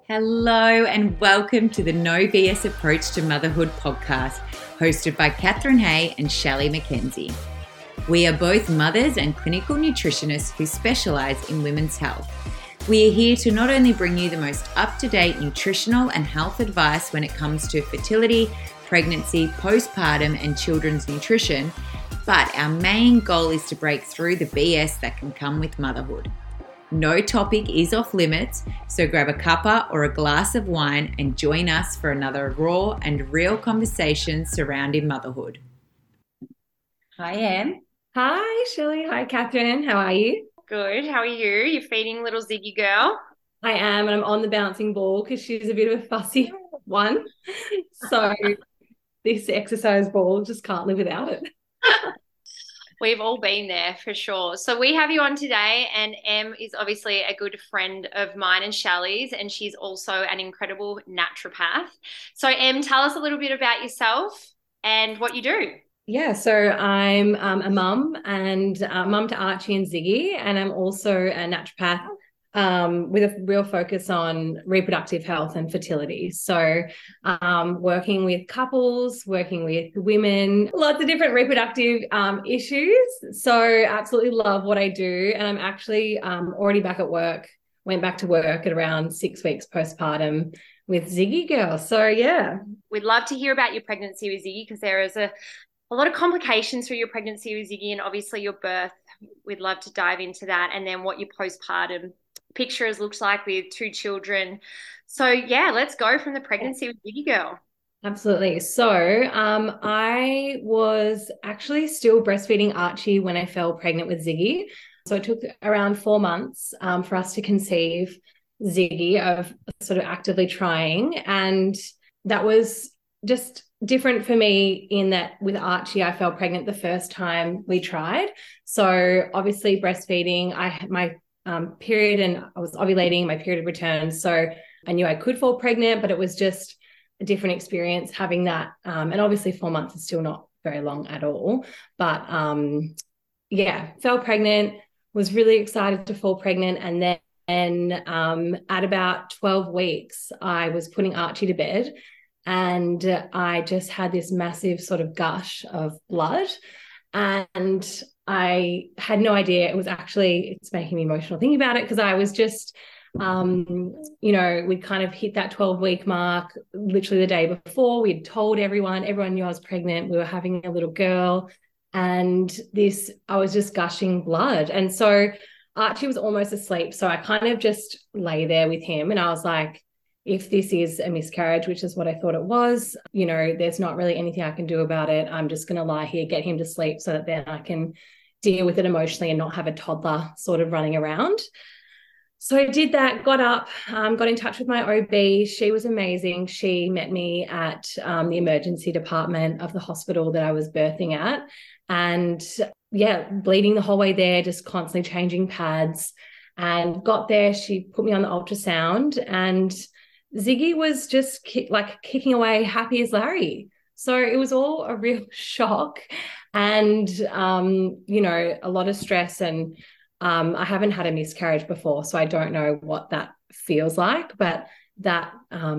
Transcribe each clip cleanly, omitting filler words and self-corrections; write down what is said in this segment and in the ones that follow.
Hello and welcome to the No BS Approach to Motherhood podcast, hosted by Catherine Hay and Shelley McKenzie. We are both mothers and clinical nutritionists who specialise in women's health. We are here to not only bring you the most up-to-date nutritional and health advice when it comes to fertility, pregnancy, postpartum and children's nutrition, but our main goal is to break through the BS that can come with motherhood. No topic is off limits, so grab a cuppa or a glass of wine and join us for another raw and real conversation surrounding motherhood. Hi, Em. Hi, Shelley. Hi, Catherine. How are you? Good. How are you? You're feeding little Ziggy girl? I am, and I'm on the bouncing ball because she's a bit of a fussy one. So this exercise ball just can't live without it. We've all been there for sure. So we have you on today, and Em is obviously a good friend of mine and Shelley's, and she's also an incredible naturopath. So Em, tell us a little bit about yourself and what you do. Yeah, so I'm a mum and mum to Archie and Ziggy, and I'm also a naturopath with a real focus on reproductive health and fertility. So working with couples, working with women, lots of different reproductive issues. So absolutely love what I do. And I'm actually already back at work, went back to work at around 6 weeks postpartum with Ziggy girl. So yeah. We'd love to hear about your pregnancy with Ziggy because there is a lot of complications through your pregnancy with Ziggy and obviously your birth. We'd love to dive into that, and then what your postpartum picture has looked like with 2 children. So yeah, let's go from the pregnancy with Ziggy girl. Absolutely. So I was actually still breastfeeding Archie when I fell pregnant with Ziggy. So it took around 4 months for us to conceive Ziggy, of sort of actively trying. And that was just different for me in that with Archie, I fell pregnant the first time we tried. So obviously breastfeeding, I had my period and I was ovulating, my period had returned. So I knew I could fall pregnant, but it was just a different experience having that. And obviously 4 months is still not very long at all. But yeah, fell pregnant, was really excited to fall pregnant. And then at about 12 weeks, I was putting Archie to bed. And I just had this massive sort of gush of blood. And I had no idea. It's making me emotional thinking about it because I was just, we kind of hit that 12-week mark literally the day before. We'd told everyone knew I was pregnant. We were having a little girl. And I was just gushing blood. And so Archie was almost asleep. So I kind of just lay there with him. And I was like, if this is a miscarriage, which is what I thought it was, there's not really anything I can do about it. I'm just going to lie here, get him to sleep so that then I can deal with it emotionally and not have a toddler sort of running around. So I did that, got up, got in touch with my OB. She was amazing. She met me at the emergency department of the hospital that I was birthing at. And yeah, bleeding the whole way there, just constantly changing pads. And got there, she put me on the ultrasound, and Ziggy was just kicking away, happy as Larry. So it was all a real shock and, a lot of stress. And I haven't had a miscarriage before, so I don't know what that feels like. But that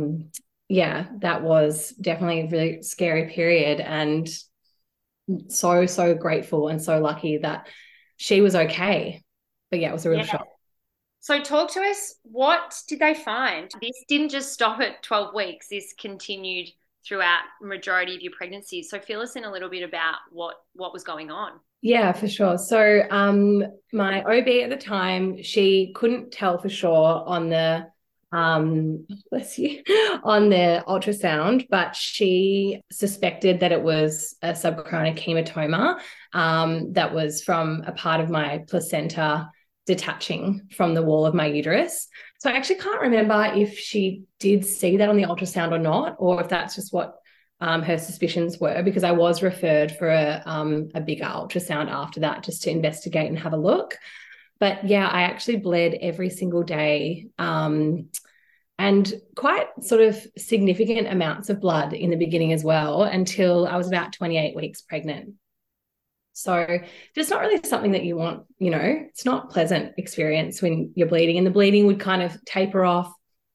was definitely a really scary period, and so, so grateful and so lucky that she was okay. But yeah, it was a real shock. So talk to us, what did they find? This didn't just stop at 12 weeks. This continued throughout the majority of your pregnancy. So fill us in a little bit about what was going on. Yeah, for sure. So my OB at the time, she couldn't tell for sure on the bless you, on the ultrasound, but she suspected that it was a subchorionic hematoma that was from a part of my placenta detaching from the wall of my uterus. So I actually can't remember if she did see that on the ultrasound or not, or if that's just what her suspicions were, because I was referred for a bigger ultrasound after that just to investigate and have a look. But yeah, I actually bled every single day and quite sort of significant amounts of blood in the beginning as well, until I was about 28 weeks pregnant. So just not really something that you want, it's not a pleasant experience when you're bleeding, and the bleeding would kind of taper off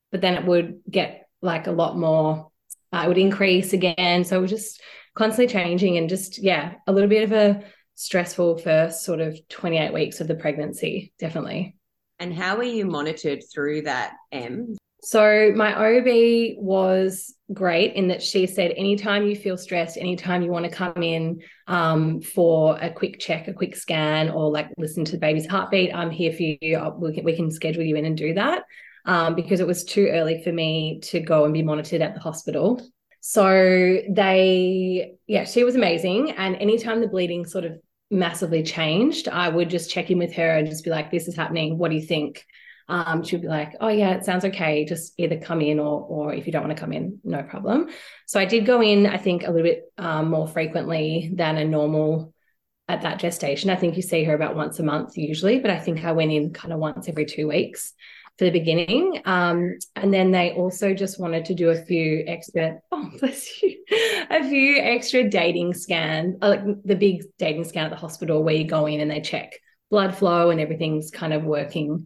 but then it would get like a lot more, it would increase again. So it was just constantly changing, and just, yeah, a little bit of a stressful first sort of 28 weeks of the pregnancy, definitely. And how were you monitored through that, Em? So my OB was great in that she said, anytime you feel stressed, anytime you want to come in for a quick check, a quick scan, or like listen to the baby's heartbeat, I'm here for you. We can schedule you in and do that, because it was too early for me to go and be monitored at the hospital. So she was amazing. And anytime the bleeding sort of massively changed, I would just check in with her and just be like, this is happening. What do you think? She'd be like, oh yeah, it sounds okay. Just either come in or if you don't want to come in, no problem. So I did go in, I think, a little bit more frequently than a normal at that gestation. I think you see her about once a month usually, but I think I went in kind of once every 2 weeks for the beginning. And then they also just wanted to do a few extra dating scans, like the big dating scan at the hospital where you go in and they check blood flow and everything's kind of working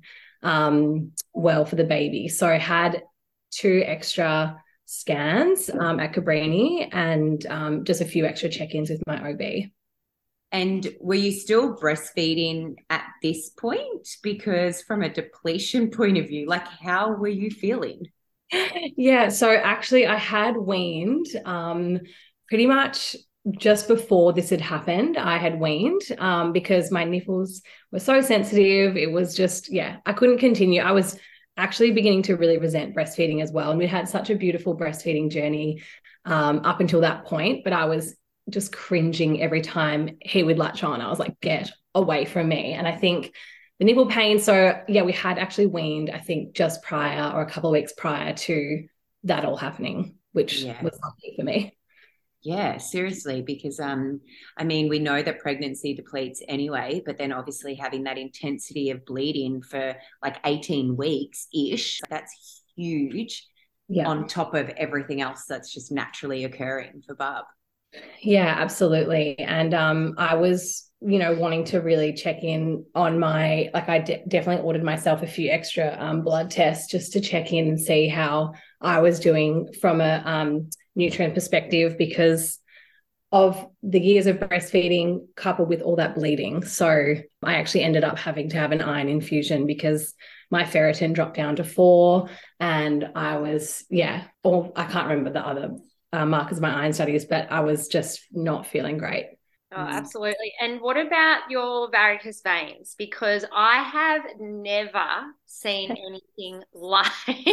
well for the baby. So I had 2 extra scans at Cabrini, and just a few extra check-ins with my OB. And were you still breastfeeding at this point? Because from a depletion point of view, like, how were you feeling? Yeah, so actually I had weaned pretty much just before this had happened. I had weaned because my nipples were so sensitive. It was just, I couldn't continue. I was actually beginning to really resent breastfeeding as well. And we had such a beautiful breastfeeding journey up until that point, but I was just cringing every time he would latch on. I was like, get away from me. And I think the nipple pain, so we had actually weaned, I think, just prior or a couple of weeks prior to that all happening, which was lucky for me. Yeah, seriously, because we know that pregnancy depletes anyway, but then obviously having that intensity of bleeding for like 18 weeks-ish, that's huge on top of everything else that's just naturally occurring for Bub. Yeah, absolutely. And I was, wanting to really check in on my, like I definitely ordered myself a few extra blood tests just to check in and see how I was doing from a nutrient perspective because of the years of breastfeeding coupled with all that bleeding. So I actually ended up having to have an iron infusion because my ferritin dropped down to 4, and I was, I can't remember the other markers of my iron studies, but I was just not feeling great. Oh, absolutely. And what about your varicose veins? Because I have never seen anything like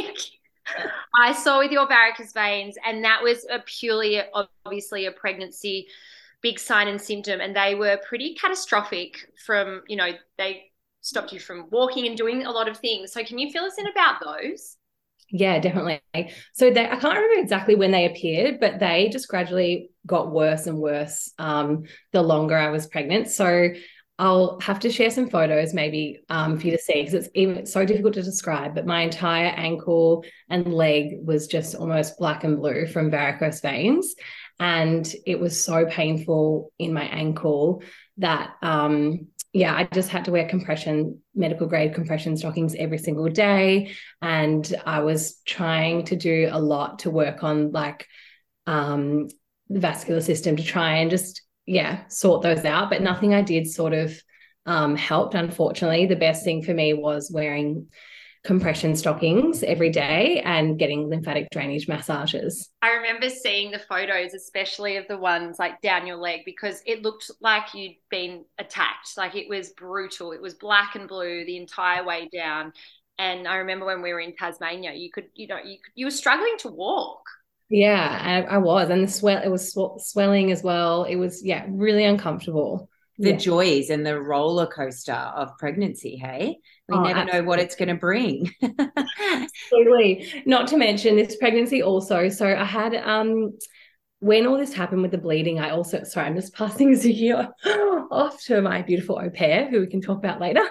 I saw with your varicose veins, and that was obviously a pregnancy big sign and symptom, and they were pretty catastrophic from, they stopped you from walking and doing a lot of things. So can you fill us in about those? Yeah, definitely. So I can't remember exactly when they appeared, but they just gradually got worse and worse the longer I was pregnant. So I'll have to share some photos maybe for you to see, because it's so difficult to describe, but my entire ankle and leg was just almost black and blue from varicose veins. And it was so painful in my ankle that I just had to wear medical grade compression stockings every single day. And I was trying to do a lot to work on the vascular system to try and just, sort those out. But nothing I did sort of helped, unfortunately. The best thing for me was wearing compression stockings every day and getting lymphatic drainage massages. I remember seeing the photos, especially of the ones like down your leg, because it looked like you'd been attacked. Like it was brutal. It was black and blue the entire way down. And I remember when we were in Tasmania, you were struggling to walk. Yeah, I was. And it was swelling as well. It was, really uncomfortable. The joys and the roller coaster of pregnancy, hey? We never know what it's going to bring. Absolutely. Not to mention this pregnancy also. So I had, when all this happened with the bleeding, I'm just passing Ziggy off to my beautiful au pair, who we can talk about later.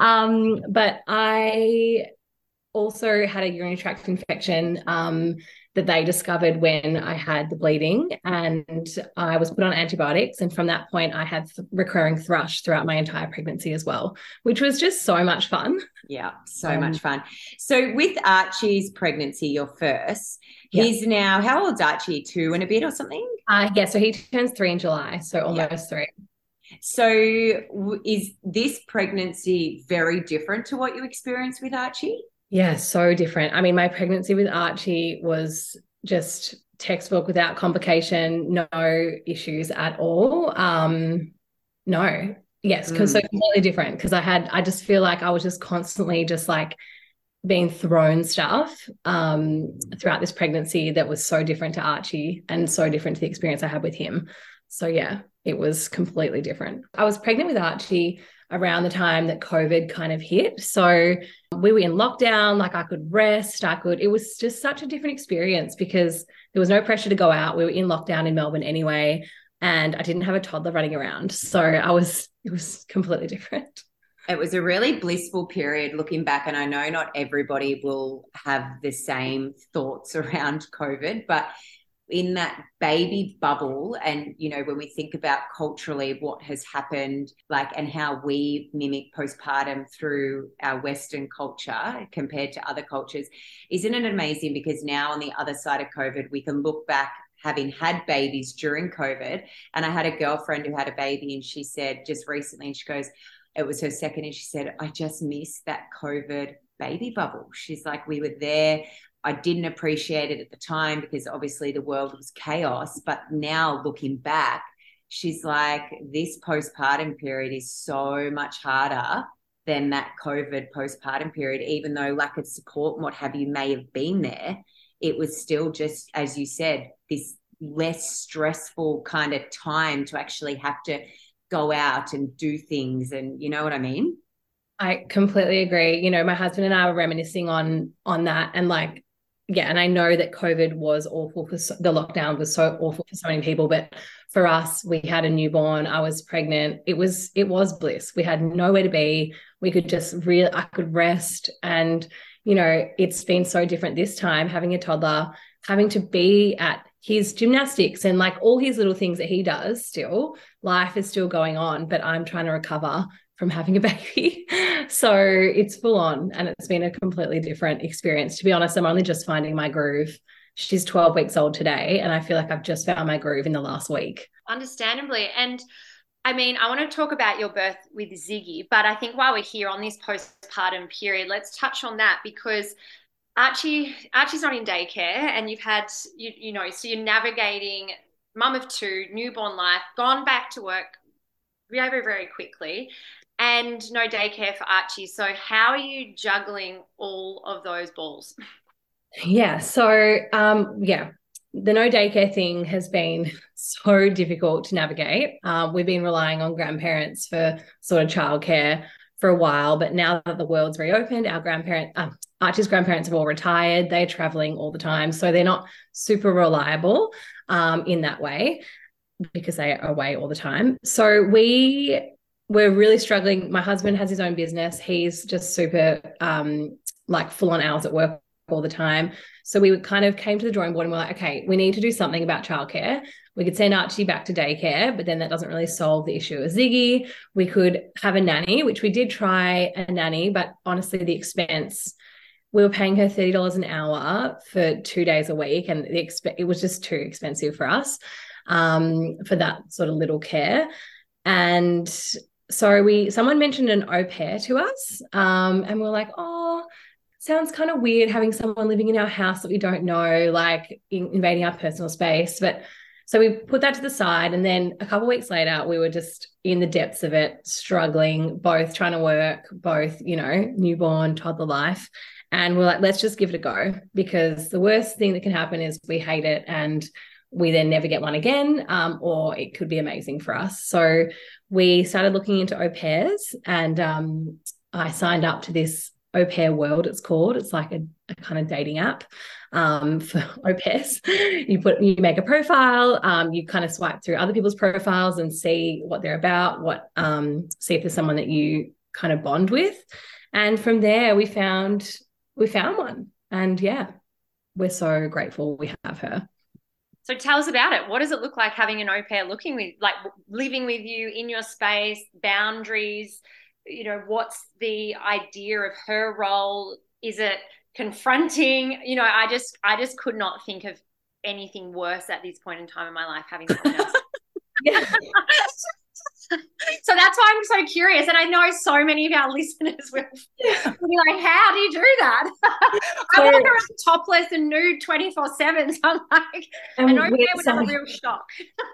But I also had a urinary tract infection that they discovered when I had the bleeding, and I was put on antibiotics. And from that point, I had recurring thrush throughout my entire pregnancy as well, which was just so much fun. Yeah, so much fun. So with Archie's pregnancy, your first, he's now, how old's Archie? 2 and a bit or something? Yeah, so he turns 3 in July, so almost 3. So is this pregnancy very different to what you experienced with Archie? Yeah, so different. I mean, my pregnancy with Archie was just textbook without complication, no issues at all. No. Yes, because so completely different, because I just feel like I was just constantly just like being thrown stuff throughout this pregnancy that was so different to Archie and so different to the experience I had with him. So yeah, it was completely different. I was pregnant with Archie around the time that COVID kind of hit. So we were in lockdown, like I could rest, it was just such a different experience because there was no pressure to go out. We were in lockdown in Melbourne anyway, and I didn't have a toddler running around. So it was completely different. It was a really blissful period looking back, and I know not everybody will have the same thoughts around COVID, but in that baby bubble, and you know, when we think about culturally what has happened, like, and how we mimic postpartum through our Western culture compared to other cultures, isn't it amazing? Because now on the other side of COVID, we can look back having had babies during COVID. And I had a girlfriend who had a baby, and she said just recently, and she goes, it was her second, and she said, I just miss that COVID baby bubble. She's like, we were there. I didn't appreciate it at the time because obviously the world was chaos. But now looking back, she's like, this postpartum period is so much harder than that COVID postpartum period. Even though lack of support and what have you may have been there, it was still just, as you said, this less stressful kind of time to actually have to go out and do things. And you know what I mean? I completely agree. You know, my husband and I were reminiscing on that, and like, yeah, and I know that COVID was awful the lockdown was so awful for so many people, but for us, we had a newborn, I was pregnant. It was bliss. We had nowhere to be. We could just I could rest. And, you know, it's been so different this time, having a toddler, having to be at his gymnastics and like all his little things that he does still. Life is still going on, but I'm trying to recover from having a baby. So it's full on, and it's been a completely different experience. To be honest, I'm only just finding my groove. She's 12 weeks old today, and I feel like I've just found my groove in the last week. Understandably. And I mean, I want to talk about your birth with Ziggy, but I think while we're here on this postpartum period, let's touch on that, because Archie's not in daycare, and you've had, you know, so you're navigating mum of 2, newborn life, gone back to work very, very, very quickly, and no daycare for Archie. So how are you juggling all of those balls? Yeah. So, the no daycare thing has been so difficult to navigate. We've been relying on grandparents for sort of childcare for a while, but now that the world's reopened, Archie's grandparents have all retired. They're traveling all the time, so they're not super reliable in that way because they are away all the time. So we're really struggling. My husband has his own business. He's just super like full on hours at work all the time. So we kind of came to the drawing board and we're like, okay, we need to do something about childcare. We could send Archie back to daycare, but then that doesn't really solve the issue of Ziggy. We could have a nanny, which we did try a nanny, but honestly, the expense, we were paying her $30 an hour for 2 days a week, and it was just too expensive for us for that sort of little care. And so someone mentioned an au pair to us, and we're like, oh, sounds kind of weird having someone living in our house that we don't know, like invading our personal space. But so we put that to the side, and then a couple of weeks later, we were just in the depths of it, struggling, both trying to work, both, you know, newborn, toddler life. And we're like, let's just give it a go, because the worst thing that can happen is we hate it and we then never get one again, or it could be amazing for us. So we started looking into au pairs, and I signed up to this Au Pair World, it's called. It's like a kind of dating app for au pairs. You make a profile, you kind of swipe through other people's profiles and see what they're about, see if there's someone that you kind of bond with. And from there we found one. And yeah. we're so grateful we have her. So tell us about it. What does it look like having an au pair living with you in your space, boundaries? What's the idea of her role? Is it confronting? I just could not think of anything worse at this point in time in my life, having someone else. Yeah. So that's why I'm so curious. And I know so many of our listeners will be like, how do you do that? I walk around topless and nude 24/7. So I'm like, an au pair would have a real shock.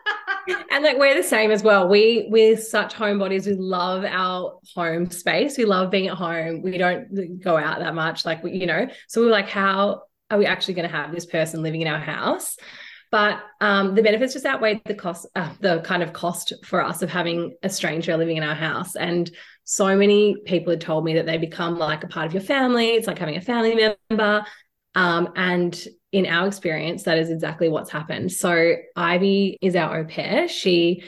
And like, we're the same as well. We're such homebodies. We love our home space. We love being at home. We don't go out that much. Like, so we're like, how are we actually going to have this person living in our house? But the benefits just outweigh the cost, the kind of cost for us of having a stranger living in our house. And so many people had told me that they become like a part of your family. It's like having a family member. And in our experience, that is exactly what's happened. So Ivy is our au pair. She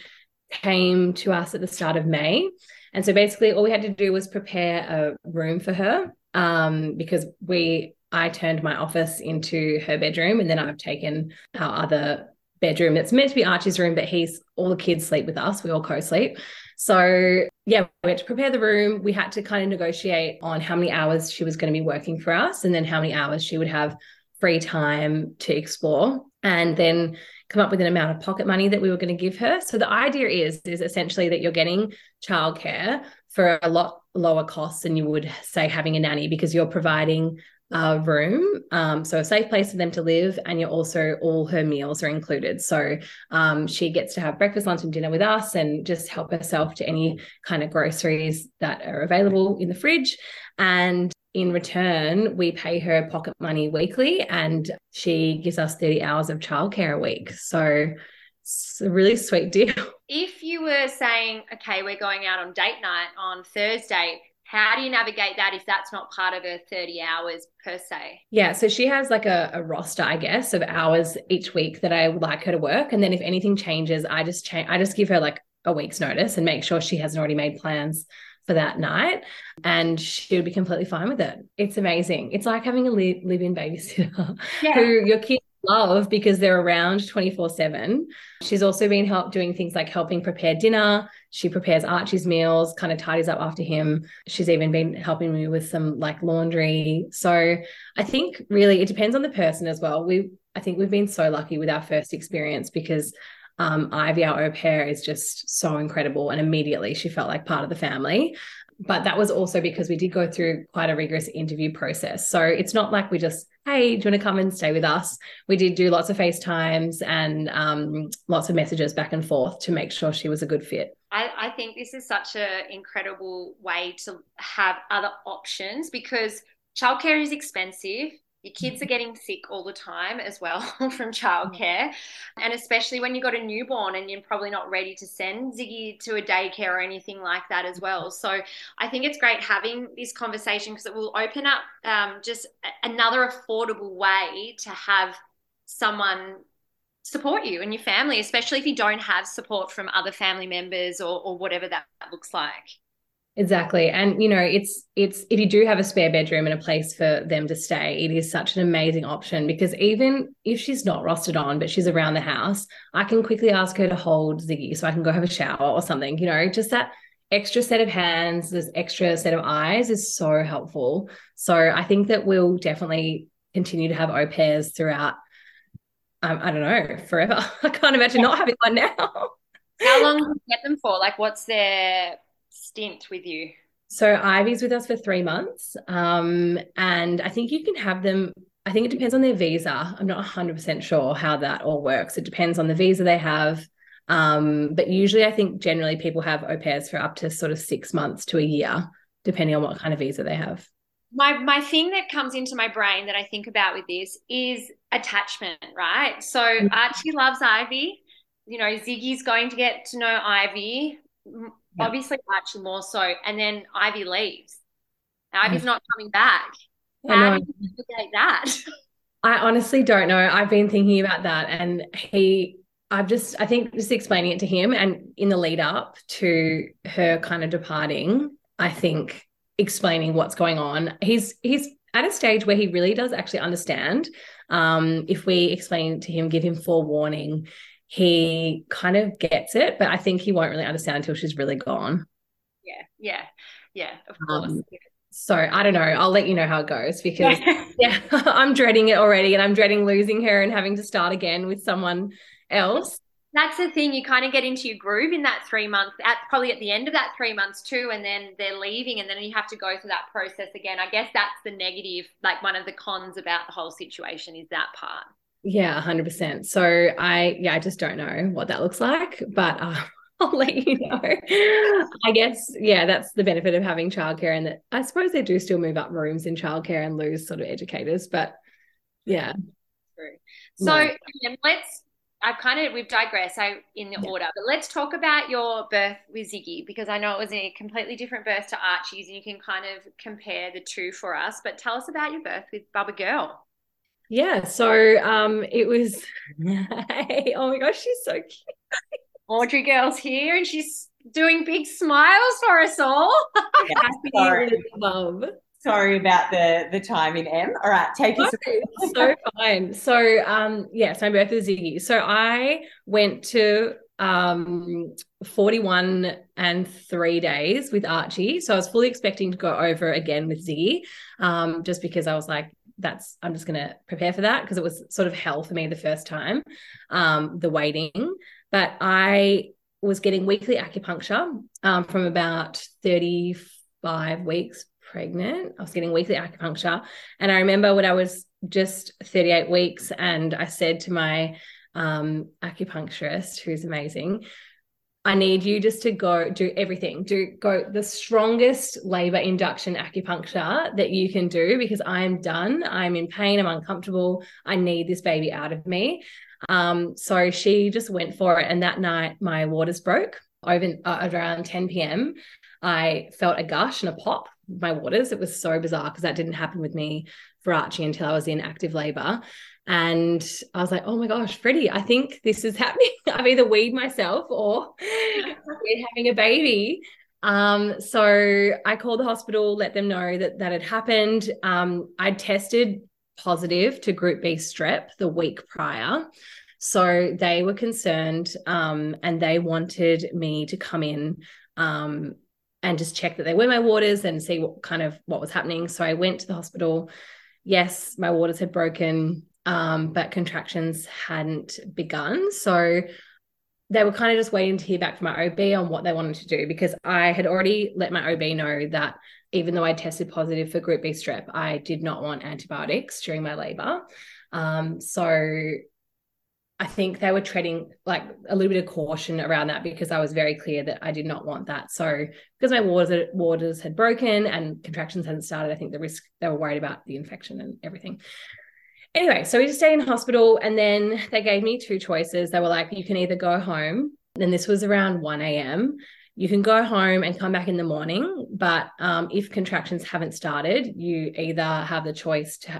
came to us at the start of May. And so basically all we had to do was prepare a room for her because I turned my office into her bedroom, and then I've taken our other bedroom. It's meant to be Archie's room, but all the kids sleep with us. We all co-sleep. So yeah, we had to prepare the room. We had to kind of negotiate on how many hours she was going to be working for us, and then how many hours she would have free time to explore, and then come up with an amount of pocket money that we were going to give her. So the idea is essentially that you're getting childcare for a lot lower cost than you would say having a nanny, because you're providing room, so a safe place for them to live, and you're also, all her meals are included. So she gets to have breakfast, lunch and dinner with us, and just help herself to any kind of groceries that are available in the fridge. And in return, we pay her pocket money weekly, and she gives us 30 hours of childcare a week. So it's a really sweet deal. If you were saying, okay, we're going out on date night on Thursday, how do you navigate that if that's not part of her 30 hours per se? Yeah, so she has like a roster, I guess, of hours each week that I would like her to work. And then if anything changes, I just give her like a week's notice and make sure she hasn't already made plans for that night, and she would be completely fine with it. It's amazing. It's like having a live-in babysitter who your kids love because they're around 24/7. She's also been doing things like helping prepare dinner. She prepares Archie's meals, kind of tidies up after him. She's even been helping me with some like laundry. So I think really it depends on the person as well. I think we've been so lucky with our first experience because Ivy, our au pair, is just so incredible, and immediately she felt like part of the family. But that was also because we did go through quite a rigorous interview process. So it's not like we just, hey, do you want to come and stay with us? We did do lots of FaceTimes and lots of messages back and forth to make sure she was a good fit. I think this is such an incredible way to have other options, because childcare is expensive. Your kids are getting sick all the time as well from childcare. And especially when you've got a newborn and you're probably not ready to send Ziggy to a daycare or anything like that as well. So I think it's great having this conversation because it will open up just another affordable way to have someone support you and your family, especially if you don't have support from other family members or whatever that looks like. Exactly. And, it's if you do have a spare bedroom and a place for them to stay, it is such an amazing option, because even if she's not rostered on, but she's around the house, I can quickly ask her to hold Ziggy so I can go have a shower or something, just that extra set of hands, this extra set of eyes is so helpful. So I think that we'll definitely continue to have au pairs throughout, I don't know, forever. I can't imagine not having one now. How long do you get them for? Like, what's their stint with you? So Ivy's with us for 3 months. And I think you can have them, I think it depends on their visa. I'm not 100% sure how that all works. It depends on the visa they have. But usually I think generally people have au pairs for up to sort of 6 months to a year, depending on what kind of visa they have. My thing that comes into my brain that I think about with this is attachment, right? So Archie loves Ivy. Ziggy's going to get to know Ivy. Yeah. Obviously Archie more so, and then Ivy leaves. Ivy's not coming back. How do you navigate that? I honestly don't know. I've been thinking about that, and I think just explaining it to him, and in the lead up to her kind of departing, I think explaining what's going on. He's at a stage where he really does actually understand. If we explain to him, give him forewarning, he kind of gets it, but I think he won't really understand until she's really gone. Yeah, of course. So I don't know. I'll let you know how it goes because I'm dreading it already, and I'm dreading losing her and having to start again with someone else. That's the thing. You kind of get into your groove in that 3 months, probably at the end of that 3 months too, and then they're leaving, and then you have to go through that process again. I guess that's the negative, like one of the cons about the whole situation is that part. Yeah, 100%. So I just don't know what that looks like, but I'll let you know. I guess, yeah, that's the benefit of having childcare, and that I suppose they do still move up rooms in childcare and lose sort of educators, but yeah. True. So we've digressed in the order, but let's talk about your birth with Ziggy, because I know it was a completely different birth to Archie's, and you can kind of compare the two for us, but tell us about your birth with Bubba Girl. Yeah, so it was, oh my gosh, she's so cute. Audrey Girl's here and she's doing big smiles for us all. Sorry about the timing, Em. All right, take us away. So fine. So so my birth is Ziggy. So I went to 41 and 3 days with Archie. So I was fully expecting to go over again with Ziggy, just because I was like, I'm just going to prepare for that, because it was sort of hell for me the first time, the waiting. But I was getting weekly acupuncture from about 35 weeks pregnant. I was getting weekly acupuncture. And I remember when I was just 38 weeks, and I said to my acupuncturist, who's amazing, I need you just to go do everything. Go the strongest labor induction acupuncture that you can do, because I am done. I'm in pain. I'm uncomfortable. I need this baby out of me. So she just went for it. And that night my waters broke over around 10 p.m. I felt a gush and a pop with my waters. It was so bizarre, because that didn't happen with me for Archie until I was in active labor. And I was like, oh my gosh, Freddie, I think this is happening. I've either weed myself or we're having a baby. So I called the hospital, let them know that had happened. I tested positive to group B strep the week prior. So they were concerned, and they wanted me to come in and just check that they were my waters and see what was happening. So I went to the hospital. Yes, my waters had broken, but contractions hadn't begun. So they were kind of just waiting to hear back from my OB on what they wanted to do, because I had already let my OB know that even though I tested positive for group B strep, I did not want antibiotics during my labor. So I think they were treading like a little bit of caution around that, because I was very clear that I did not want that. So because my waters had broken and contractions hadn't started, I think they were worried about the infection and everything. Anyway, so we just stayed in hospital, and then they gave me two choices. They were like, you can either go home, and this was around 1 a.m. You can go home and come back in the morning, but if contractions haven't started, you either have the choice to,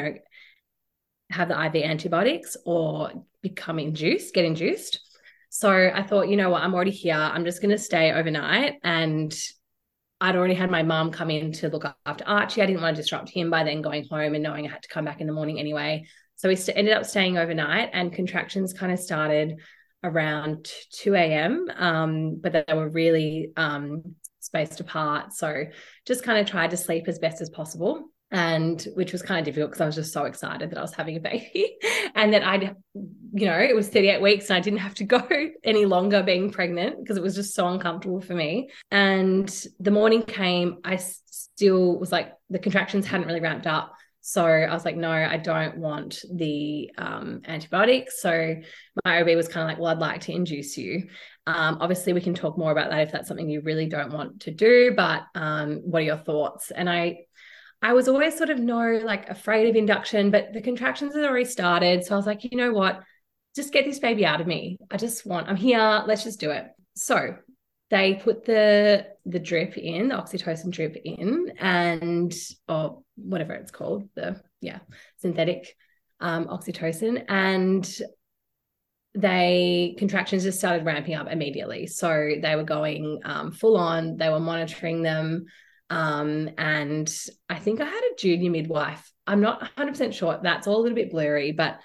have the IV antibiotics or get induced. So I thought, you know what, I'm already here. I'm just going to stay overnight. And I'd already had my mum come in to look after Archie. I didn't want to disrupt him by then going home and knowing I had to come back in the morning anyway. So we ended up staying overnight, and contractions kind of started around 2 a.m. But they were really spaced apart. So just kind of tried to sleep as best as possible, and which was kind of difficult because I was just so excited that I was having a baby and that it was 38 weeks and I didn't have to go any longer being pregnant, because it was just so uncomfortable for me. And the morning came, I still was like, the contractions hadn't really ramped up. So I was like, no, I don't want the antibiotics. So my OB was kind of like, well, I'd like to induce you. Obviously, we can talk more about that if that's something you really don't want to do, but what are your thoughts? And I was always sort of afraid of induction, but the contractions had already started. So I was like, you know what, just get this baby out of me. I'm here, let's just do it. So they put the drip in, the oxytocin drip in, or whatever it's called, synthetic oxytocin, and contractions just started ramping up immediately. So they were going full on, they were monitoring them. And I think I had a junior midwife I'm not 100% sure. That's all a little bit blurry, but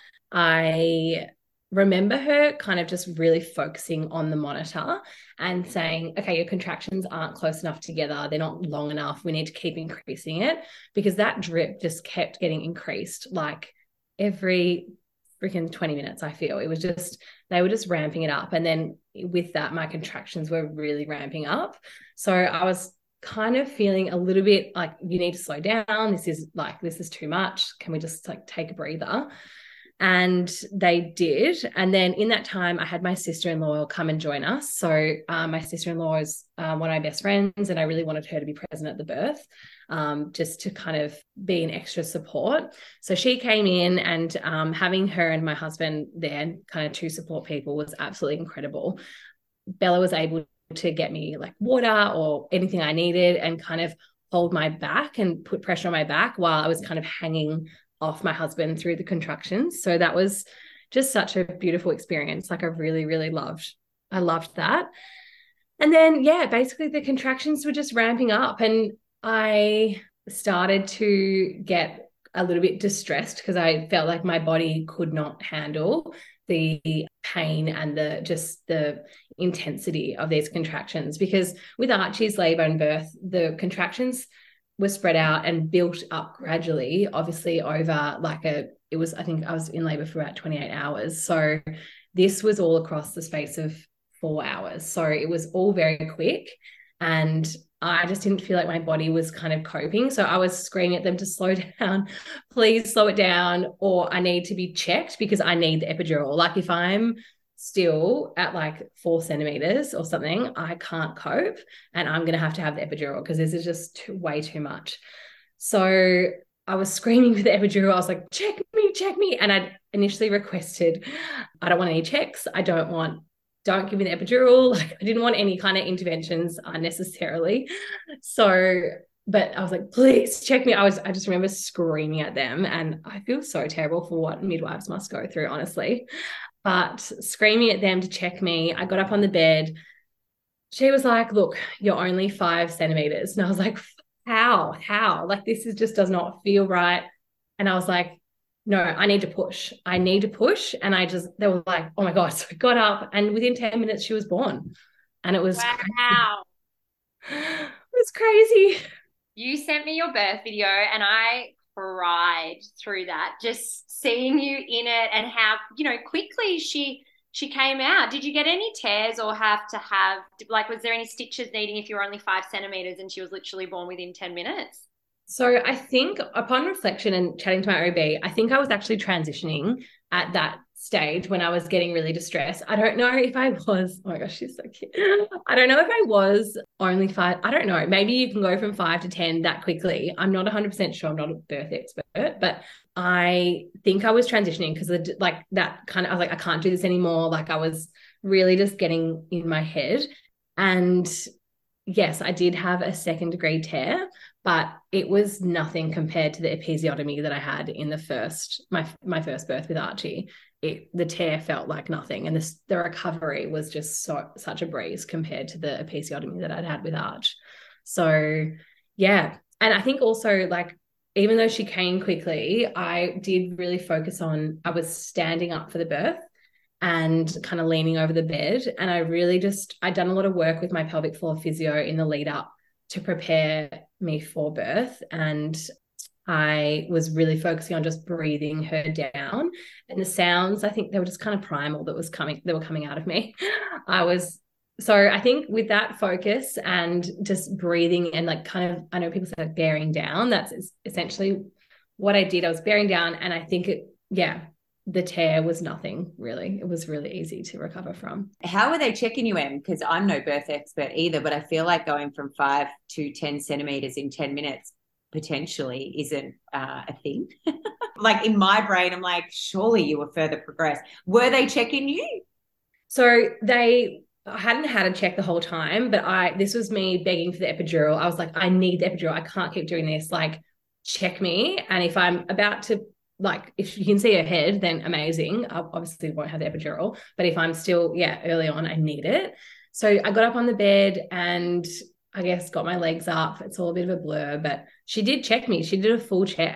I remember her kind of just really focusing on the monitor and saying, okay, your contractions aren't close enough together. They're not long enough. We need to keep increasing it, because that drip just kept getting increased like every freaking 20 minutes. I feel it was just, they were just ramping it up. And then with that, my contractions were really ramping up. So I was kind of feeling a little bit like, you need to slow down. This is too much. Can we just like take a breather? And they did. And then in that time, I had my sister-in-law come and join us. So my sister-in-law is one of my best friends, and I really wanted her to be present at the birth, just to kind of be an extra support. So she came in, and having her and my husband there, kind of two support people, was absolutely incredible. Bella was able to get me like water or anything I needed and kind of hold my back and put pressure on my back while I was kind of hanging off my husband through the contractions. So that was just such a beautiful experience. Like I really, really loved that. And then, yeah, basically the contractions were just ramping up, and I started to get a little bit distressed because I felt like my body could not handle the pain and the intensity of these contractions, because with Archie's labor and birth, the contractions were spread out and built up gradually, obviously over like I think I was in labor for about 28 hours. So this was all across the space of 4 hours. So it was all very quick, and I just didn't feel like my body was kind of coping. So I was screaming at them to slow down, please slow it down, or I need to be checked because I need the epidural. Like if I'm still at like 4 centimeters or something, I can't cope, and I'm going to have the epidural because this is just way too much. So I was screaming for the epidural. I was like, check me. And I initially requested, I don't want any checks. Don't give me the epidural. Like I didn't want any kind of interventions unnecessarily. So, but I was like, please check me. I just remember screaming at them, and I feel so terrible for what midwives must go through, honestly. But screaming at them to check me, I got up on the bed. She was like, look, you're only 5 centimeters. And I was like, how? Like, this just does not feel right. And I was like, no, I need to push. And they were like, oh my God. So I got up, and within 10 minutes she was born. And it was wow. Crazy. It was crazy. You sent me your birth video, and I cried through that, just seeing you in it and how, quickly she came out. Did you get any tears or was there any stitches needing if you were only 5 centimeters and she was literally born within 10 minutes? So I think upon reflection and chatting to my OB, I think I was actually transitioning at that stage when I was getting really distressed. I don't know if I was, oh my gosh, she's so cute. I don't know if I was only 5. I don't know. Maybe you can go from 5 to 10 that quickly. I'm not 100% sure. I'm not a birth expert, but I think I was transitioning because like that kind of, I was like, I can't do this anymore. Like I was really just getting in my head. And yes, I did have a 2nd degree tear, but it was nothing compared to the episiotomy that I had in my first birth with Archie. The tear felt like nothing, and the recovery was just such a breeze compared to the episiotomy that I'd had with Arch. So yeah, and I think also like even though she came quickly, I did really focus on, I was standing up for the birth and kind of leaning over the bed, and I'd done a lot of work with my pelvic floor physio in the lead up to prepare me for birth, and I was really focusing on just breathing her down, and the sounds, I think they were just kind of primal that were coming out of me. So I think with that focus and just breathing and like kind of, I know people say bearing down, that's essentially what I did. I was bearing down, and I think the tear was nothing really. It was really easy to recover from. How were they checking you, Em? Because I'm no birth expert either, but I feel like going from 5 to 10 centimeters in 10 minutes potentially isn't a thing. Like in my brain, I'm like, surely you were further progressed. Were they checking you? So I hadn't had a check the whole time, but this was me begging for the epidural. I was like, I need the epidural. I can't keep doing this. Like, check me. And if I'm about to, like, if you can see her head, then amazing. I obviously won't have the epidural, but if I'm still, early on, I need it. So I got up on the bed and I guess got my legs up. It's all a bit of a blur, but she did check me. She did a full check,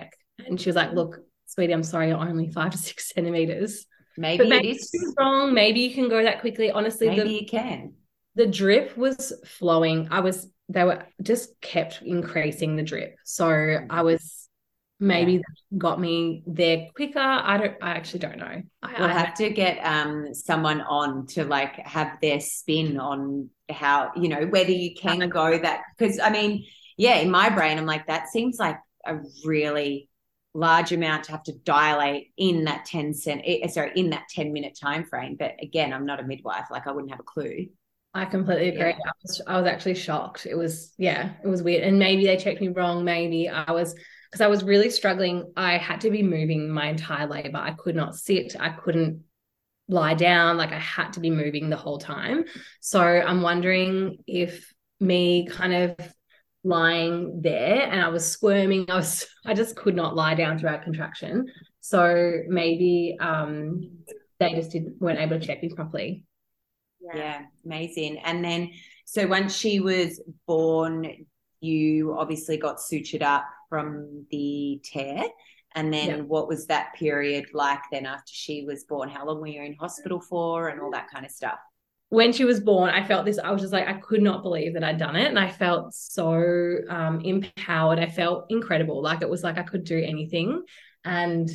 And she was like, look, sweetie, I'm sorry, you're only 5 to 6 centimeters. Maybe but it is wrong. Maybe you can go that quickly. Honestly, maybe you can. The drip was flowing. They were just kept increasing the drip. So I was maybe that got me there quicker. I actually don't know. We'll have to get someone on to like have their spin on how, you know, whether you can go that, because I mean, yeah, in my brain, I'm like, that seems like a really large amount to have to dilate in that 10-minute time frame. But again, I'm not a midwife, like I wouldn't have a clue. I completely agree. Yeah. I was actually shocked. It was weird. And maybe they checked me wrong. Maybe because I was really struggling. I had to be moving my entire labor. I could not sit. I couldn't lie down. Like I had to be moving the whole time. So I'm wondering if me kind of lying there and I was squirming, I just could not lie down throughout contraction. So maybe they just weren't able to check me properly. Yeah, amazing. And then, so once she was born, you obviously got sutured up from the tear. And then what was that period like then after she was born? How long were you in hospital for and all that kind of stuff? When she was born, I felt this, I was just like, I could not believe that I'd done it. And I felt so empowered. I felt incredible. Like it was like I could do anything. And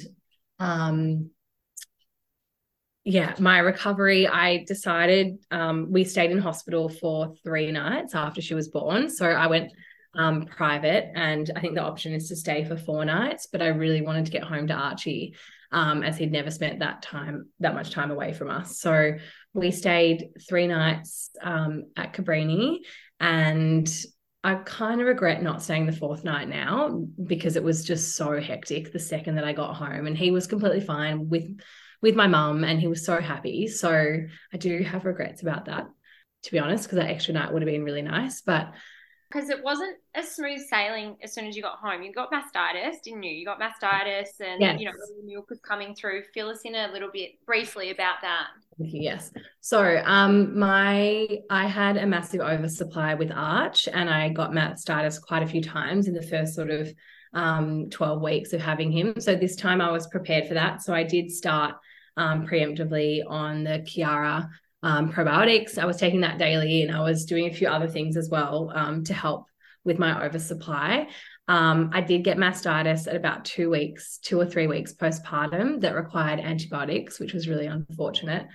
my recovery, I decided we stayed in hospital for 3 nights after she was born. So I went private, and I think the option is to stay for 4 nights, but I really wanted to get home to Archie as he'd never spent that much time away from us. So we stayed 3 nights at Cabrini, and I kind of regret not staying the 4th night now because it was just so hectic the second that I got home, and he was completely fine with my mum and he was so happy. So I do have regrets about that, to be honest, because that extra night would have been really nice. But because it wasn't a smooth sailing as soon as you got home. You got mastitis, didn't you? You got mastitis and, you know, the milk was coming through. Fill us in a little bit briefly about that. Yes. So I had a massive oversupply with Arch, and I got mastitis quite a few times in the first sort of 12 weeks of having him. So this time I was prepared for that. So I did start preemptively on the Chiara probiotics. I was taking that daily, and I was doing a few other things as well to help with my oversupply. I did get mastitis at about 2 or 3 weeks postpartum that required antibiotics, which was really unfortunate.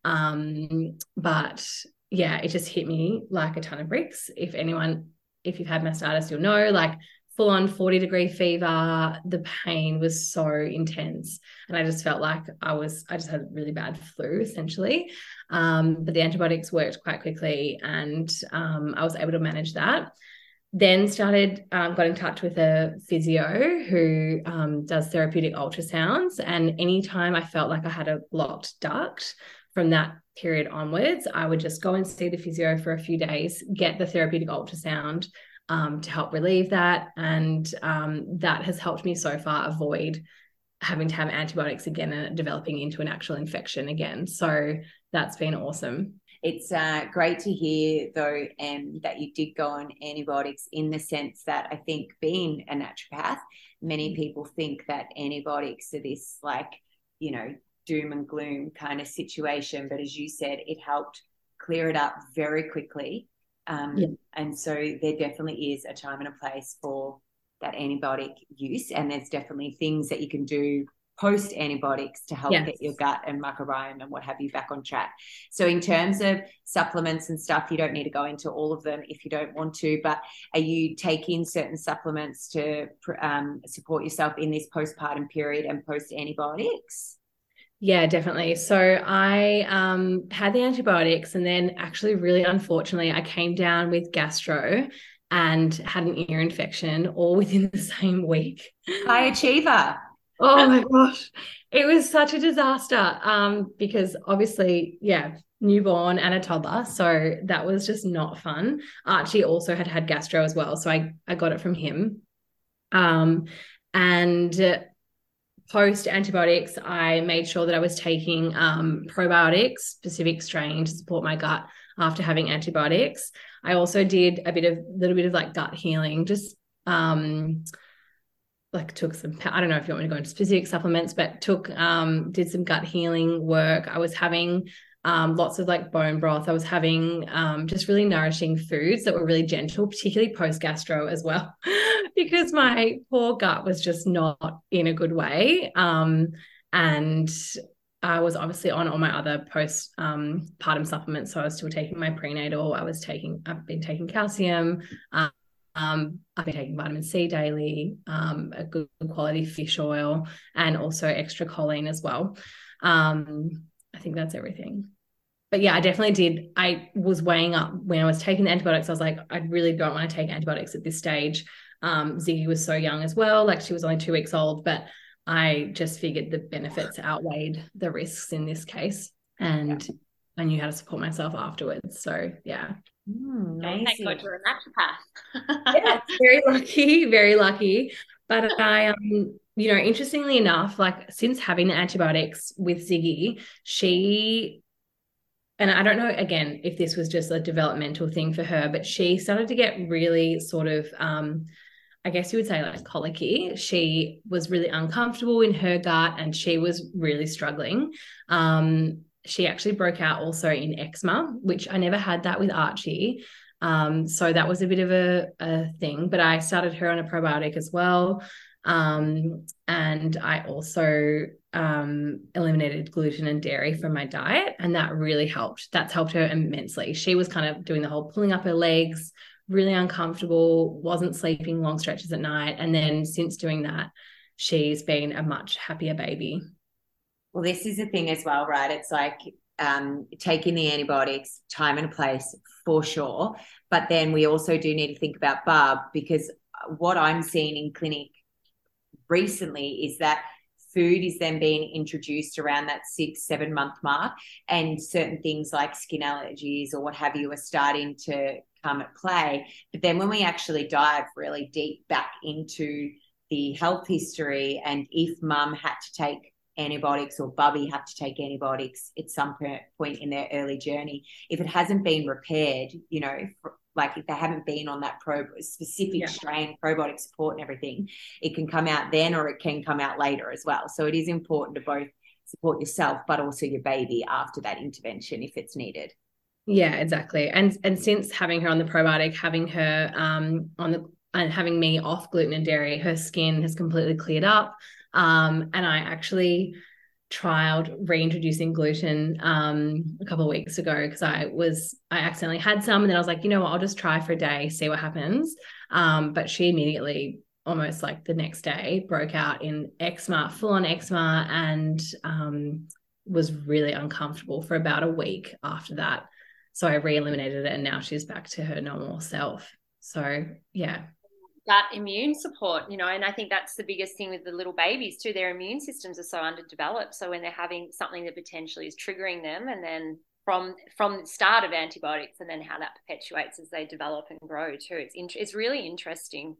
But yeah, it just hit me like a ton of bricks. If you've had mastitis, you'll know, like full on 40-degree fever. The pain was so intense. And I just felt like I just had a really bad flu essentially. But the antibiotics worked quite quickly, and I was able to manage that. Then got in touch with a physio who does therapeutic ultrasounds. And anytime I felt like I had a blocked duct from that period onwards, I would just go and see the physio for a few days, get the therapeutic ultrasound to help relieve that. And that has helped me so far avoid having to have antibiotics again and developing into an actual infection again. So that's been awesome. It's great to hear, though, that you did go on antibiotics, in the sense that I think, being a naturopath, many people think that antibiotics are this, like, you know, doom and gloom kind of situation. But as you said, it helped clear it up very quickly. And so there definitely is a time and a place for that antibiotic use. And there's definitely things that you can do post antibiotics to help get your gut and microbiome and what have you back on track. So in terms of supplements and stuff, you don't need to go into all of them if you don't want to, but are you taking certain supplements to support yourself in this postpartum period and post antibiotics? Yeah, definitely. So I had the antibiotics, and then actually, really unfortunately, I came down with gastro and had an ear infection all within the same week. High achiever. Oh my gosh. It was such a disaster because obviously, newborn and a toddler. So that was just not fun. Archie also had gastro as well. So I got it from him. And post antibiotics, I made sure that I was taking probiotics, specific strain, to support my gut after having antibiotics. I also did little bit of like gut healing, just took some, I don't know if you want me to go into specific supplements, but did some gut healing work. I was having lots of like bone broth. I was having just really nourishing foods that were really gentle, particularly post gastro as well, because my poor gut was just not in a good way. And I was obviously on all my other postpartum supplements. So I was still taking my prenatal. I've been taking calcium. I've been taking vitamin C daily, a good quality fish oil, and also extra choline as well. I think that's everything. But yeah, I definitely did. I was weighing up when I was taking the antibiotics. I was like, I really don't want to take antibiotics at this stage. Ziggy was so young as well. Like, she was only 2 weeks old, but I just figured the benefits outweighed the risks in this case. And I knew how to support myself afterwards. So yeah. Thank God you're a naturopath. Yeah, very lucky, very lucky. But I, interestingly enough, like, since having the antibiotics with Ziggy, and I don't know, again, if this was just a developmental thing for her, but she started to get really sort of, I guess you would say, like, colicky. She was really uncomfortable in her gut and she was really struggling. She actually broke out also in eczema, which I never had that with Archie. So that was a bit of a thing, but I started her on a probiotic as well. And I also eliminated gluten and dairy from my diet, and that really helped. That's helped her immensely. She was kind of doing the whole pulling up her legs, really uncomfortable, wasn't sleeping long stretches at night. And then since doing that, she's been a much happier baby. Well, this is the thing as well, right? It's like taking the antibiotics, time and place for sure. But then we also do need to think about Barb, because what I'm seeing in clinic recently is that food is then being introduced around that 6-7 month mark, and certain things like skin allergies or what have you are starting to come at play. But then when we actually dive really deep back into the health history, and if mum had to take antibiotics or Bubby had to take antibiotics at some point in their early journey, if it hasn't been repaired, like if they haven't been on that specific strain probiotic support and everything, it can come out then or it can come out later as well. So it is important to both support yourself but also your baby after that intervention if it's needed. Yeah, exactly. And since having her on the probiotic, having her and having me off gluten and dairy, her skin has completely cleared up. And I actually trialed reintroducing gluten a couple of weeks ago, because I accidentally had some, and then I was like, you know what, I'll just try for a day, see what happens. But she immediately, almost like the next day, broke out in eczema, full-on eczema, and was really uncomfortable for about a week after that. So I re-eliminated it, and now she's back to her normal self. So yeah. That immune support, and I think that's the biggest thing with the little babies too. Their immune systems are so underdeveloped. So when they're having something that potentially is triggering them, and then from the start of antibiotics, and then how that perpetuates as they develop and grow too. It's really interesting.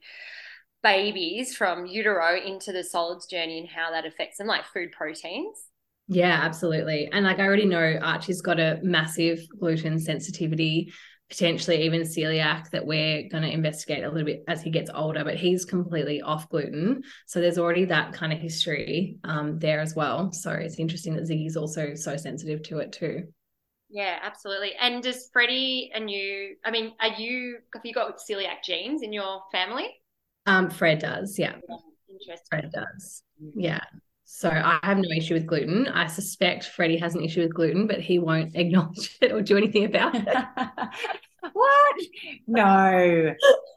Babies from utero into the solids journey and how that affects them, like food proteins. Yeah, absolutely. And like, I already know Archie's got a massive gluten sensitivity, potentially even celiac, that we're going to investigate a little bit as he gets older, but he's completely off gluten. So there's already that kind of history there as well. So it's interesting that Ziggy's also so sensitive to it too. Yeah, absolutely. And does Freddie and you, have you got celiac genes in your family? Fred does, yeah. Interesting. Fred does, yeah. So I have no issue with gluten. I suspect Freddie has an issue with gluten, but he won't acknowledge it or do anything about it. What? No.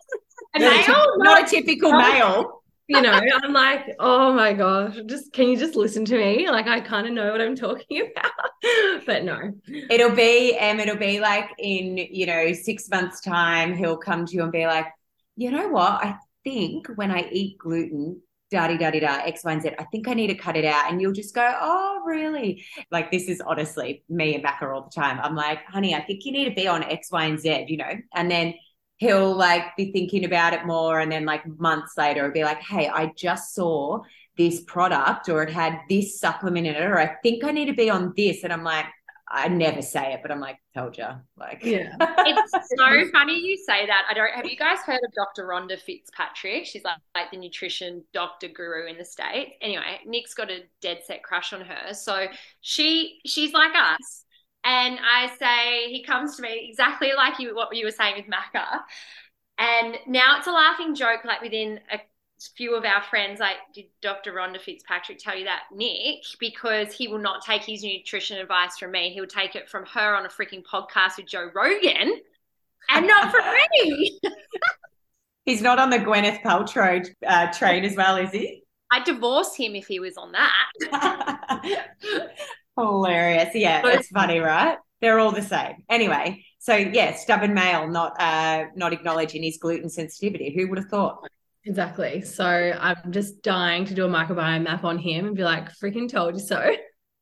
A male? Not a typical male. I'm like, oh my gosh, can you just listen to me? Like, I kind of know what I'm talking about. But no. It'll be like in, 6 months' time, he'll come to you and be like, you know what? I think when I eat gluten, da-di-da-di-da, X, Y, and Z, I think I need to cut it out. And you'll just go, oh, really? Like, this is honestly me and Becca all the time. I'm like, honey, I think you need to be on X, Y, and Z, and then he'll like be thinking about it more. And then like months later, it'll be like, hey, I just saw this product, or it had this supplement in it, or I think I need to be on this. And I'm like, I never say it, but I'm like, told you. Like, Yeah. It's so funny you say that. Have you guys heard of Dr. Rhonda Fitzpatrick? She's like the nutrition doctor guru in the States. Anyway, Nick's got a dead set crush on her. So she's like us. And I say, he comes to me exactly like what you were saying with Macca. And now it's a laughing joke, like within a few of our friends, like, did Dr. Rhonda Fitzpatrick tell you that, Nick? Because he will not take his nutrition advice from me. He'll take it from her on a freaking podcast with Joe Rogan and not from me. He's not on the Gwyneth Paltrow train as well, is he? I'd divorce him if he was on that. Hilarious. Yeah, it's funny, right? They're all the same. Anyway, so yeah, stubborn male, not acknowledging his gluten sensitivity. Who would have thought? Exactly. So I'm just dying to do a microbiome map on him and be like, freaking told you so.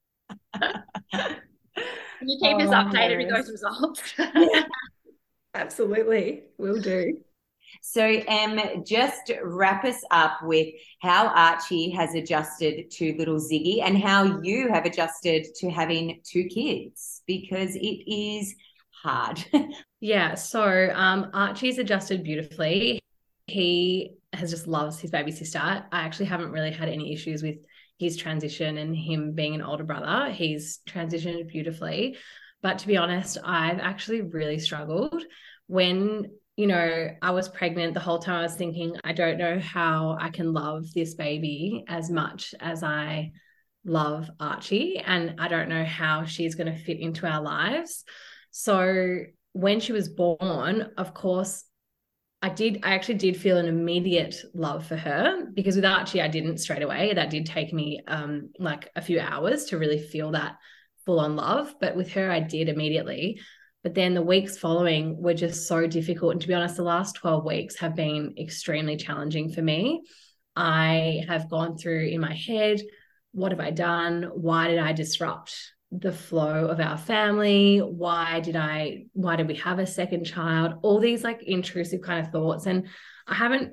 Can you keep us updated with those results? Yeah, absolutely. Will do. So, just wrap us up with how Archie has adjusted to little Ziggy and how you have adjusted to having 2 kids, because it is hard. Yeah. So Archie's adjusted beautifully. He just loves his baby sister. I actually haven't really had any issues with his transition and him being an older brother. He's transitioned beautifully. But to be honest, I've actually really struggled when, I was pregnant. The whole time I was thinking, I don't know how I can love this baby as much as I love Archie. And I don't know how she's going to fit into our lives. So when she was born, of course, I actually did feel an immediate love for her, because with Archie, I didn't straight away. That did take me like a few hours to really feel that full on love. But with her, I did immediately. But then the weeks following were just so difficult. And to be honest, the last 12 weeks have been extremely challenging for me. I have gone through in my head, what have I done? Why did I disrupt the flow of our family? Why did we have a second child? All these like intrusive kind of thoughts. And I haven't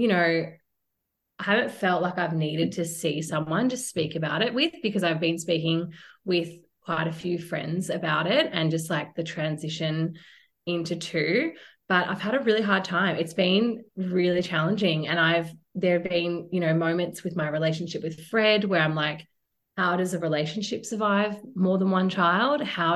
felt like I've needed to see someone to speak about it with, because I've been speaking with quite a few friends about it and just like the transition into 2. But I've had a really hard time. It's been really challenging. And there have been, moments with my relationship with Fred where I'm like, how does a relationship survive more than one child? How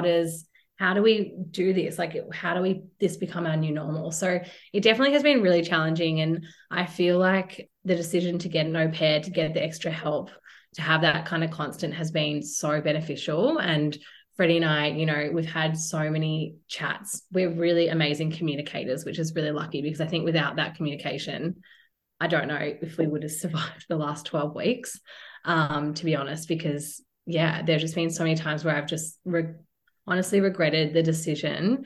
do we do this? Like, how do this become our new normal? So it definitely has been really challenging. And I feel like the decision to get an au pair, to get the extra help, to have that kind of constant has been so beneficial. And Freddie and I, we've had so many chats. We're really amazing communicators, which is really lucky, because I think without that communication, I don't know if we would have survived the last 12 weeks. To be honest, because there's just been so many times where I've just honestly regretted the decision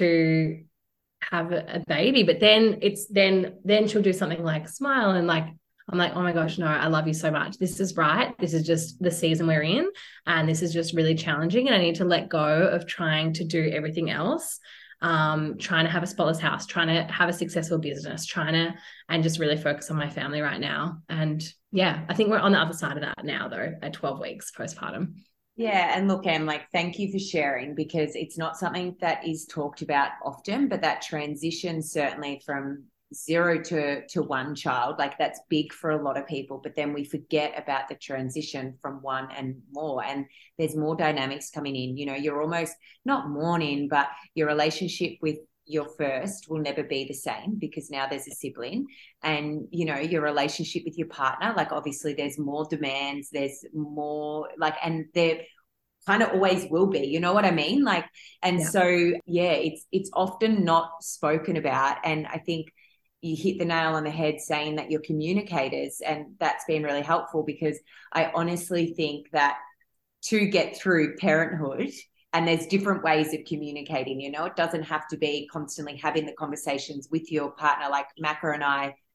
to have a baby. But then then she'll do something like smile, and like I'm like, oh my gosh, no, I love you so much. This is right. This is just the season we're in, and this is just really challenging, and I need to let go of trying to do everything else. Trying to have a spotless house, trying to have a successful business, and just really focus on my family right now. And I think we're on the other side of that now, though, at 12 weeks postpartum. Yeah. And look, Em, like, thank you for sharing, because it's not something that is talked about often, but that transition certainly from 0 to 1 child, like, that's big for a lot of people. But then we forget about the transition from 1 and more, and there's more dynamics coming in. You're almost not mourning, but your relationship with your first will never be the same, because now there's a sibling. And your relationship with your partner, like, obviously there's more demands, there's more, like, and there kind of always will be, you know what I mean? Like, and so it's often not spoken about. And I think you hit the nail on the head saying that you're communicators, and that's been really helpful, because I honestly think that to get through parenthood, and there's different ways of communicating, it doesn't have to be constantly having the conversations with your partner. Like Macca and I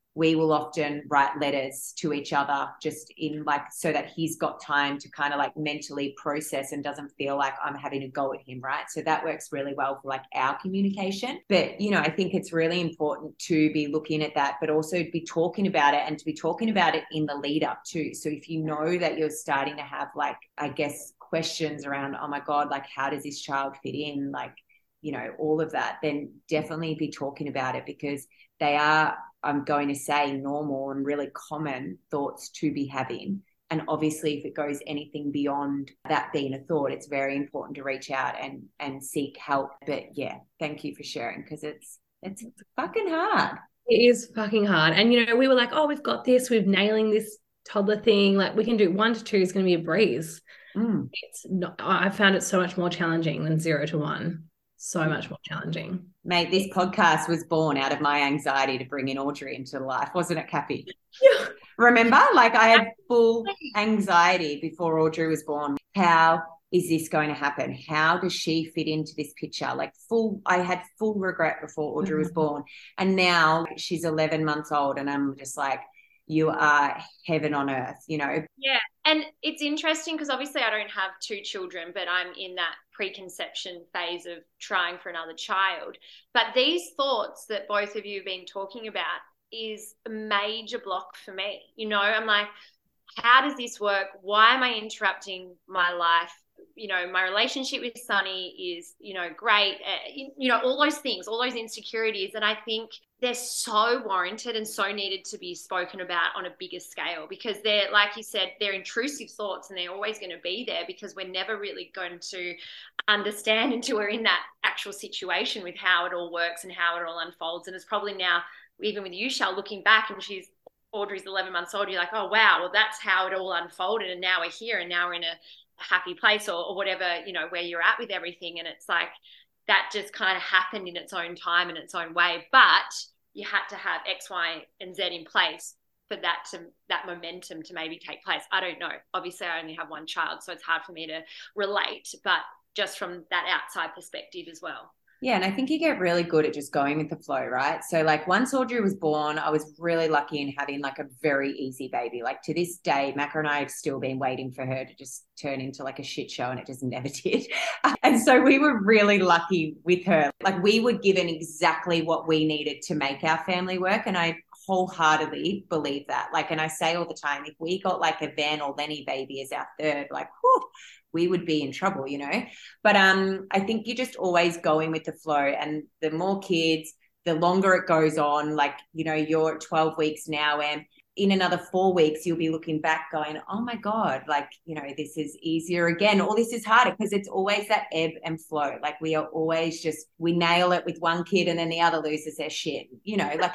we will often write letters to each other just in like, so that he's got time to kind of like mentally process and doesn't feel like I'm having to go at him, right? So that works really well for like our communication. But, you know, I think it's really important to be looking at that, but also to be talking about it and to be talking about it in the lead up too. So if you know that you're starting to have like, I guess, questions around, oh my God, like how does this child fit in? Like, you know, all of that, then definitely be talking about it, because they are, I'm going to say, normal and really common thoughts to be having. And obviously, if it goes anything beyond that being a thought, it's very important to reach out and seek help. But yeah, thank you for sharing, because it's fucking hard. It is fucking hard. And, you know, we were like, oh, we've got this. We're nailing this toddler thing. Like we can do 1 to 2 is going to be a breeze. It's not, I found it so much more challenging than 0 to 1. So much more challenging. Mate, this podcast was born out of my anxiety to bring in Audrey into life, wasn't it, Kathy? Yeah. Remember? Like I had full anxiety before Audrey was born. How is this going to happen? How does she fit into this picture? Like I had full regret before Audrey was born. And now she's 11 months old and I'm just like, you are heaven on earth, you know? Yeah. And it's interesting because obviously I don't have 2 children, but I'm in that preconception phase of trying for another child. But these thoughts that both of you have been talking about is a major block for me. You know, I'm like, how does this work? Why am I interrupting my life? You know, my relationship with Sonny is, you know, great. You know, all those things, all those insecurities. And I think they're so warranted and so needed to be spoken about on a bigger scale, because they're, like you said, they're intrusive thoughts and they're always going to be there, because we're never really going to understand until we're in that actual situation with how it all works and how it all unfolds. And it's probably now, even with you, Shell, looking back, and Audrey's 11 months old, you're like, oh, wow, well, that's how it all unfolded. And now we're here and now we're in a happy place or whatever, you know, where you're at with everything. And it's like, that just kind of happened in its own time and its own way. But you had to have X, Y, and Z in place for that momentum to maybe take place. I don't know. Obviously, I only have 1 child, so it's hard for me to relate, but just from that outside perspective as well. Yeah, and I think you get really good at just going with the flow, right? So like once Audrey was born, I was really lucky in having like a very easy baby. Like to this day, Macca and I have still been waiting for her to just turn into like a shit show, and it just never did. And so we were really lucky with her. Like we were given exactly what we needed to make our family work. And I wholeheartedly believe that. Like, and I say all the time, if we got like a Van or Lenny baby as our third, like, whew, we would be in trouble, you know? But I think you're just always going with the flow, and the more kids, the longer it goes on. Like, you know, you're at 12 weeks now, and in another 4 weeks, you'll be looking back going, oh my God, like, you know, this is easier again, or this is harder, because it's always that ebb and flow. Like we are always we nail it with one kid and then the other loses their shit, you know, like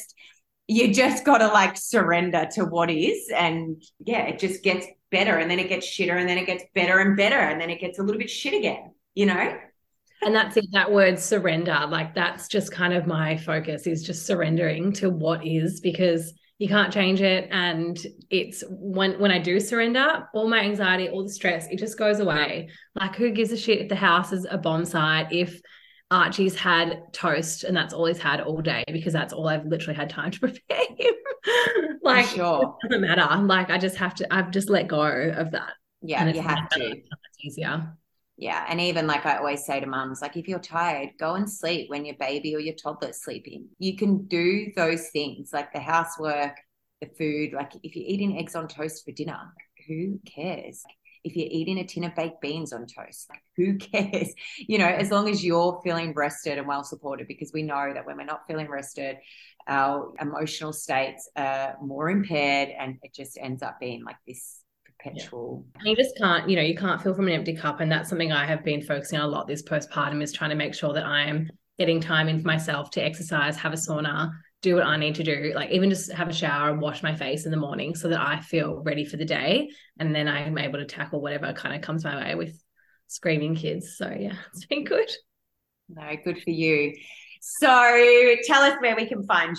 you just got to like surrender to what is. And yeah, it just gets better, and then it gets shitter, and then it gets better and better, and then it gets a little bit shit again, you know? And that's it, that word surrender. Like that's just kind of my focus, is just surrendering to what is, because you can't change it. And it's when I do surrender, all my anxiety, all the stress, it just goes away. Like who gives a shit if the house is a bomb site, if Archie's had toast and that's all he's had all day, because that's all I've literally had time to prepare him. Like, sure. It doesn't matter. Like I've just let go of that. Yeah, and you have to. It's easier. Yeah. And even like I always say to mums, like if you're tired, go and sleep when your baby or your toddler's sleeping. You can do those things like the housework, the food. Like if you're eating eggs on toast for dinner, who cares? If you're eating a tin of baked beans on toast, who cares? You know, as long as you're feeling rested and well supported, because we know that when we're not feeling rested, our emotional states are more impaired, and it just ends up being like this perpetual. Yeah. You just can't, you know, you can't fill from an empty cup. And that's something I have been focusing on a lot this postpartum, is trying to make sure that I am getting time in for myself to exercise, have a sauna, do what I need to do, like even just have a shower and wash my face in the morning, so that I feel ready for the day, and then I'm able to tackle whatever kind of comes my way with screaming kids. So yeah, it's been good. No, good for you. So tell us where we can find you.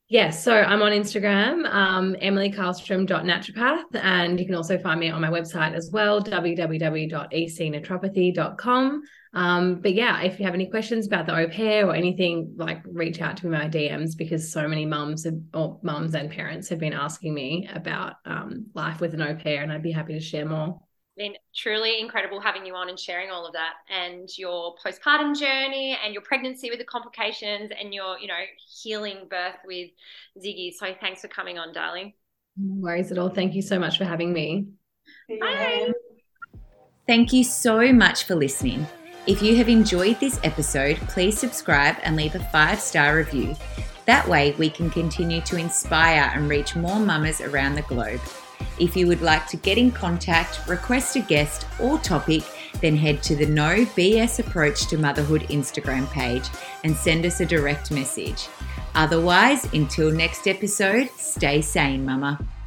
Yes, so I'm on Instagram, emilykarlstrom.naturopath, and you can also find me on my website as well, www.ecnaturopathy.com. But yeah, if you have any questions about the au pair or anything, like reach out to me in my DMs, because so many mums and parents have been asking me about life with an au pair, and I'd be happy to share more. Been truly incredible having you on and sharing all of that, and your postpartum journey and your pregnancy with the complications and your, healing birth with Ziggy. So thanks for coming on, darling. No worries at all. Thank you so much for having me. Bye. Thank you so much for listening. If you have enjoyed this episode, please subscribe and leave a 5-star review. That way we can continue to inspire and reach more mamas around the globe. If you would like to get in contact, request a guest or topic, then head to the No BS Approach to Motherhood Instagram page and send us a direct message. Otherwise, until next episode, stay sane, mama.